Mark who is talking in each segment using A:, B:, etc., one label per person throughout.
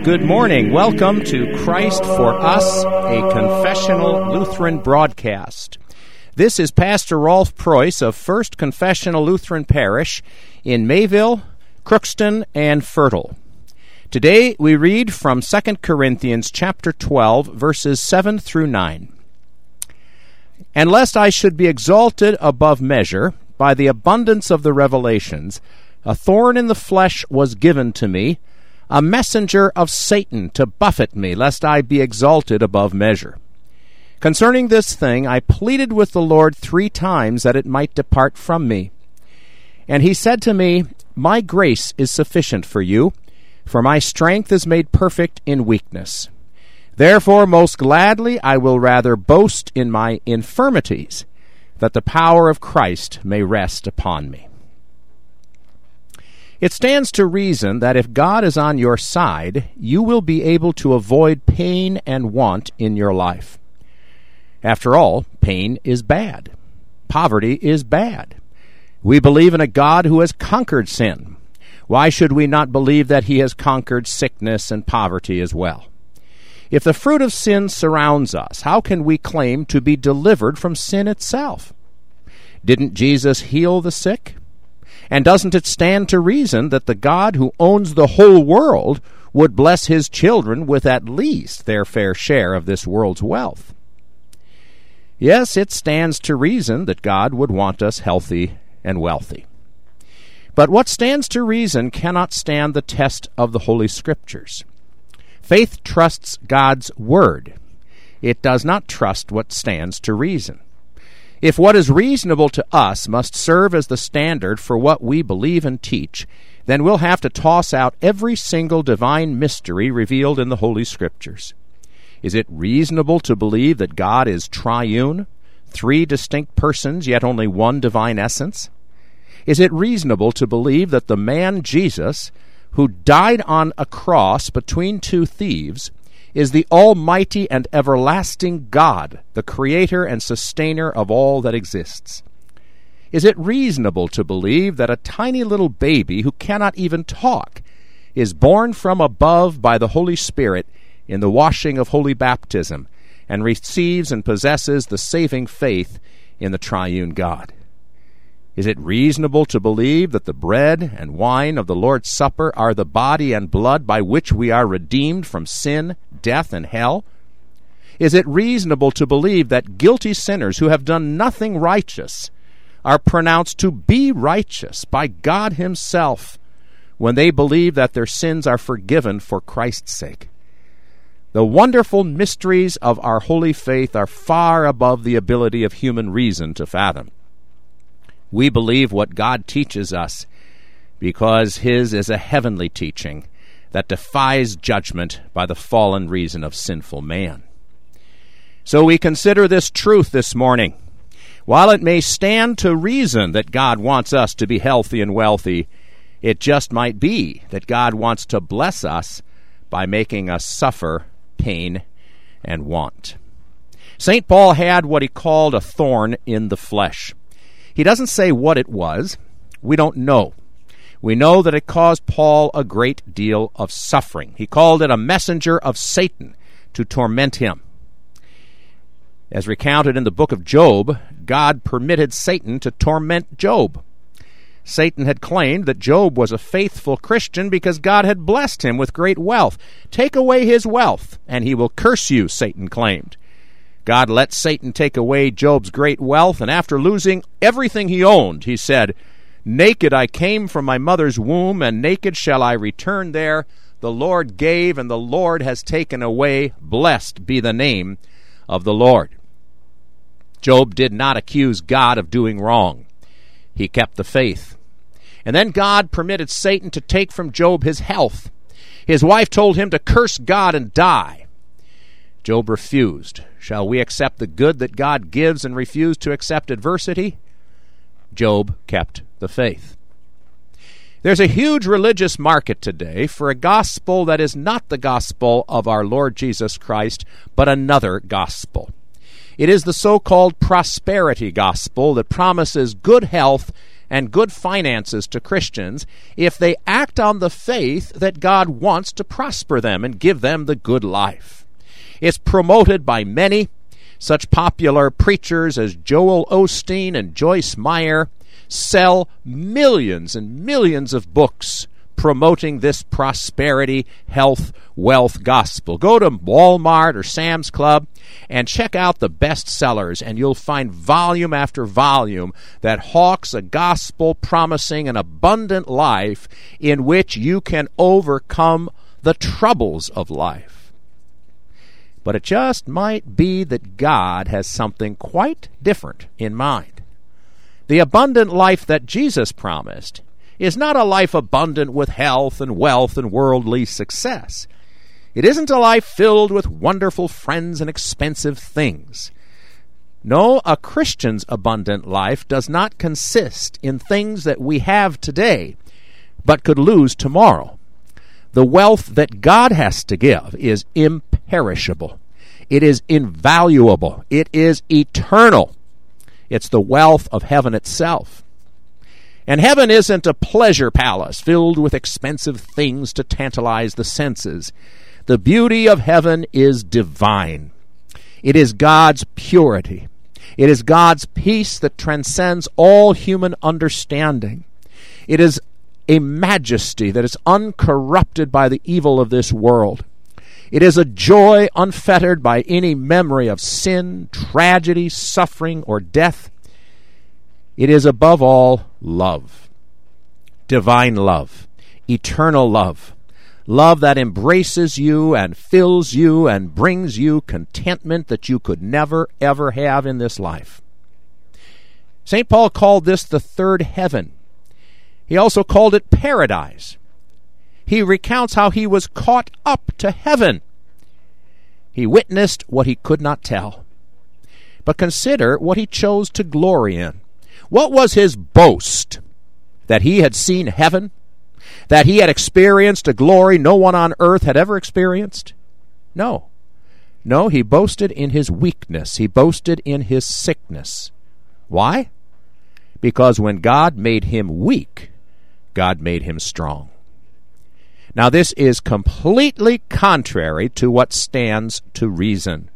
A: Good morning. Welcome to Christ for Us, a confessional Lutheran broadcast. This is Pastor Rolf Preuss of First Confessional Lutheran Parish in Mayville, Crookston, and Fertile. Today we read from 2 Corinthians chapter 12, verses 7 through 9. And lest I should be exalted above measure by the abundance of the revelations, a thorn in the flesh was given to me, a messenger of Satan to buffet me, lest I be exalted above measure. Concerning this thing I pleaded with the Lord 3 times that it might depart from me. And he said to me, My grace is sufficient for you, for my strength is made perfect in weakness. Therefore most gladly I will rather boast in my infirmities, that the power of Christ may rest upon me. It stands to reason that if God is on your side, you will be able to avoid pain and want in your life. After all, pain is bad. Poverty is bad. We believe in a God who has conquered sin. Why should we not believe that he has conquered sickness and poverty as well? If the fruit of sin surrounds us, how can we claim to be delivered from sin itself? Didn't Jesus heal the sick? And doesn't it stand to reason that the God who owns the whole world would bless his children with at least their fair share of this world's wealth? Yes, it stands to reason that God would want us healthy and wealthy. But what stands to reason cannot stand the test of the Holy Scriptures. Faith trusts God's Word. It does not trust what stands to reason. If what is reasonable to us must serve as the standard for what we believe and teach, then we'll have to toss out every single divine mystery revealed in the Holy Scriptures. Is it reasonable to believe that God is triune, 3 distinct persons, yet only one divine essence? Is it reasonable to believe that the man Jesus, who died on a cross between 2 thieves, is the almighty and everlasting God, the creator and sustainer of all that exists? Is it reasonable to believe that a tiny little baby who cannot even talk is born from above by the Holy Spirit in the washing of holy baptism and receives and possesses the saving faith in the triune God? Is it reasonable to believe that the bread and wine of the Lord's Supper are the body and blood by which we are redeemed from sin, death, and hell? Is it reasonable to believe that guilty sinners who have done nothing righteous are pronounced to be righteous by God himself when they believe that their sins are forgiven for Christ's sake? The wonderful mysteries of our holy faith are far above the ability of human reason to fathom. We believe what God teaches us because his is a heavenly teaching that defies judgment by the fallen reason of sinful man. So we consider this truth this morning. While it may stand to reason that God wants us to be healthy and wealthy, it just might be that God wants to bless us by making us suffer pain and want. St. Paul had what he called a thorn in the flesh. He doesn't say what it was. We don't know. We know that it caused Paul a great deal of suffering. He called it a messenger of Satan to torment him. As recounted in the book of Job, God permitted Satan to torment Job. Satan had claimed that Job was a faithful Christian because God had blessed him with great wealth. Take away his wealth, and he will curse you, Satan claimed. God let Satan take away Job's great wealth, and after losing everything he owned, he said, Naked I came from my mother's womb, and naked shall I return there. The Lord gave, and the Lord has taken away. Blessed be the name of the Lord. Job did not accuse God of doing wrong. He kept the faith. And then God permitted Satan to take from Job his health. His wife told him to curse God and die. Job refused. Shall we accept the good that God gives and refuse to accept adversity? Job kept the faith. There's a huge religious market today for a gospel that is not the gospel of our Lord Jesus Christ, but another gospel. It is the so-called prosperity gospel that promises good health and good finances to Christians if they act on the faith that God wants to prosper them and give them the good life. It's promoted by many. Such popular preachers as Joel Osteen and Joyce Meyer sell millions and millions of books promoting this prosperity, health, wealth gospel. Go to Walmart or Sam's Club and check out the bestsellers, and you'll find volume after volume that hawks a gospel promising an abundant life in which you can overcome the troubles of life. But it just might be that God has something quite different in mind. The abundant life that Jesus promised is not a life abundant with health and wealth and worldly success. It isn't a life filled with wonderful friends and expensive things. No, a Christian's abundant life does not consist in things that we have today, but could lose tomorrow. The wealth that God has to give is imperishable. It is invaluable. It is eternal. It's the wealth of heaven itself. And heaven isn't a pleasure palace filled with expensive things to tantalize the senses. The beauty of heaven is divine. It is God's purity. It is God's peace that transcends all human understanding. It is a majesty that is uncorrupted by the evil of this world. It is a joy unfettered by any memory of sin, tragedy, suffering, or death. It is above all love, divine love, eternal love, love that embraces you and fills you and brings you contentment that you could never, ever have in this life. St. Paul called this the third heaven. He also called it paradise. He recounts how he was caught up to heaven. He witnessed what he could not tell. But consider what he chose to glory in. What was his boast? That he had seen heaven? That he had experienced a glory no one on earth had ever experienced? No. No, he boasted in his weakness. He boasted in his sickness. Why? Because when God made him weak, God made him strong. Now this is completely contrary to what stands to reason.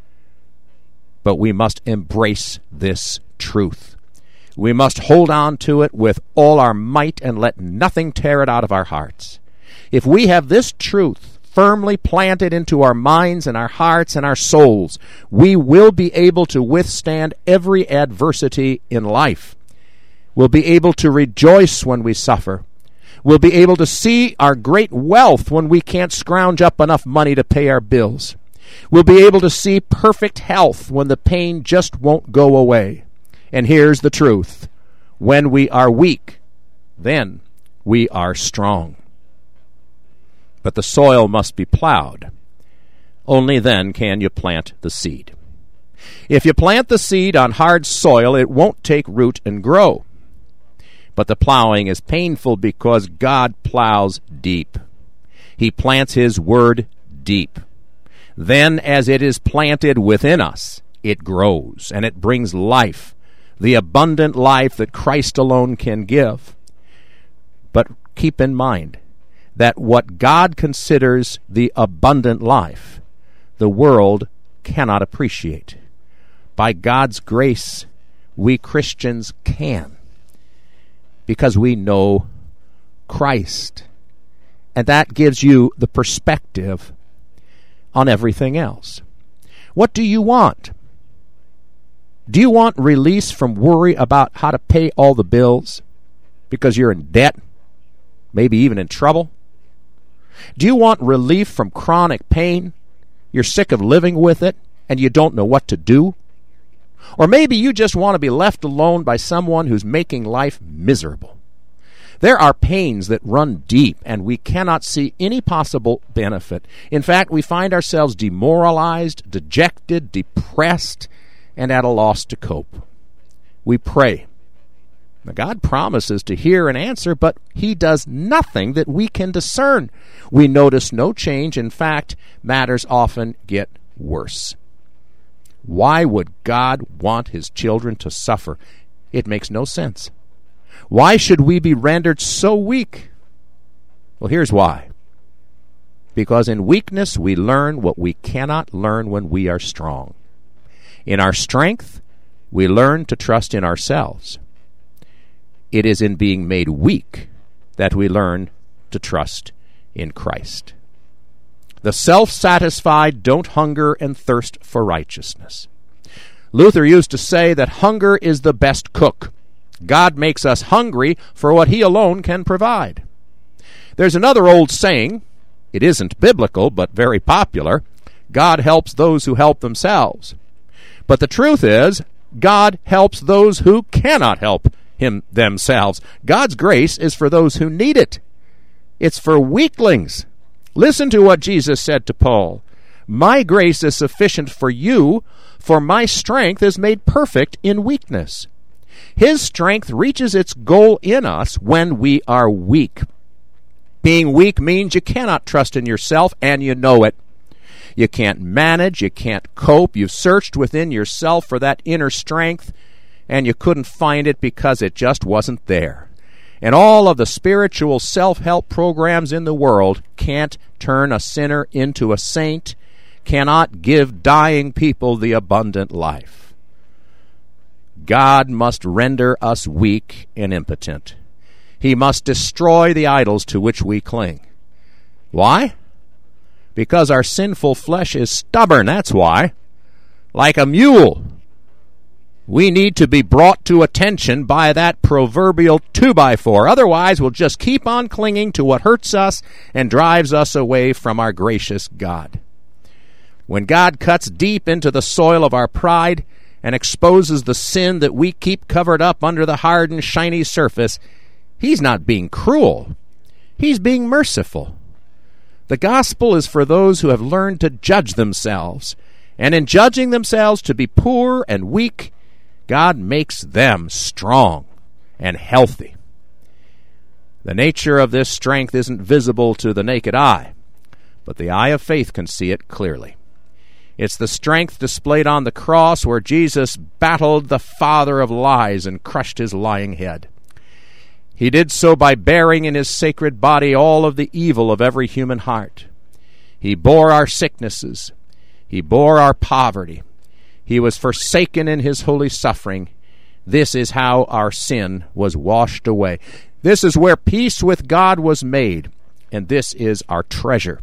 A: But we must embrace this truth. We must hold on to it with all our might and let nothing tear it out of our hearts. If we have this truth firmly planted into our minds and our hearts and our souls, we will be able to withstand every adversity in life. We'll be able to rejoice when we suffer. We'll be able to see our great wealth when we can't scrounge up enough money to pay our bills. We'll be able to see perfect health when the pain just won't go away. And here's the truth. When we are weak, then we are strong. But the soil must be plowed. Only then can you plant the seed. If you plant the seed on hard soil, it won't take root and grow. But the plowing is painful because God plows deep. He plants His word deep. Then, as it is planted within us, it grows, and it brings life, the abundant life that Christ alone can give. But keep in mind that what God considers the abundant life, the world cannot appreciate. By God's grace, we Christians can, because we know Christ. And that gives you the perspective on everything else. What do you want? Do you want release from worry about how to pay all the bills because you're in debt, maybe even in trouble? Do you want relief from chronic pain? You're sick of living with it and you don't know what to do? Or maybe you just want to be left alone by someone who's making life miserable. There are pains that run deep, and we cannot see any possible benefit. In fact, we find ourselves demoralized, dejected, depressed, and at a loss to cope. We pray. Now, God promises to hear and answer, but He does nothing that we can discern. We notice no change. In fact, matters often get worse. Why would God want His children to suffer? It makes no sense. Why should we be rendered so weak? Well, here's why. Because in weakness we learn what we cannot learn when we are strong. In our strength, we learn to trust in ourselves. It is in being made weak that we learn to trust in Christ. The self-satisfied don't hunger and thirst for righteousness. Luther used to say that hunger is the best cook. God makes us hungry for what He alone can provide. There's another old saying, it isn't biblical but very popular, God helps those who help themselves. But the truth is, God helps those who cannot help themselves. God's grace is for those who need it. It's for weaklings. Listen to what Jesus said to Paul. My grace is sufficient for you, for my strength is made perfect in weakness. His strength reaches its goal in us when we are weak. Being weak means you cannot trust in yourself, and you know it. You can't manage, you can't cope. You've searched within yourself for that inner strength, and you couldn't find it because it just wasn't there. And all of the spiritual self-help programs in the world can't turn a sinner into a saint, cannot give dying people the abundant life. God must render us weak and impotent. He must destroy the idols to which we cling. Why? Because our sinful flesh is stubborn, that's why. Like a mule. We need to be brought to attention by that proverbial 2x4. Otherwise, we'll just keep on clinging to what hurts us and drives us away from our gracious God. When God cuts deep into the soil of our pride and exposes the sin that we keep covered up under the hard and shiny surface, He's not being cruel. He's being merciful. The gospel is for those who have learned to judge themselves, and in judging themselves to be poor and weak, God makes them strong and healthy. The nature of this strength isn't visible to the naked eye, but the eye of faith can see it clearly. It's the strength displayed on the cross where Jesus battled the father of lies and crushed his lying head. He did so by bearing in His sacred body all of the evil of every human heart. He bore our sicknesses. He bore our poverty. He was forsaken in His holy suffering. This is how our sin was washed away. This is where peace with God was made, and this is our treasure.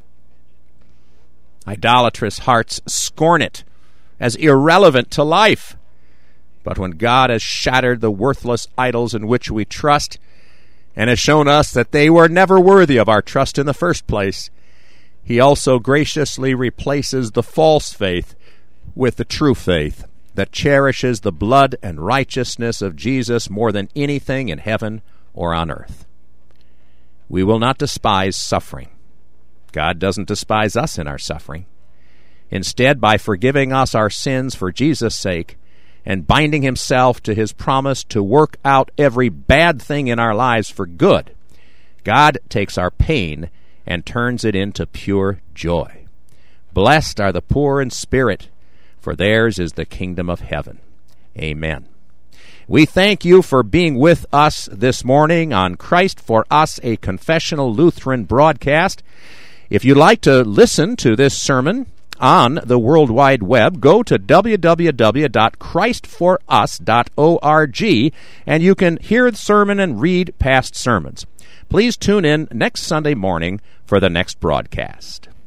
A: Idolatrous hearts scorn it as irrelevant to life. But when God has shattered the worthless idols in which we trust, and has shown us that they were never worthy of our trust in the first place, He also graciously replaces the false faith with the true faith that cherishes the blood and righteousness of Jesus more than anything in heaven or on earth. We will not despise suffering. God doesn't despise us in our suffering. Instead, by forgiving us our sins for Jesus' sake, and binding Himself to His promise to work out every bad thing in our lives for good, God takes our pain and turns it into pure joy. Blessed are the poor in spirit, for theirs is the kingdom of heaven. Amen. We thank you for being with us this morning on Christ for Us, a Confessional Lutheran broadcast. If you'd like to listen to this sermon on the World Wide Web, go to www.christforus.org, and you can hear the sermon and read past sermons. Please tune in next Sunday morning for the next broadcast.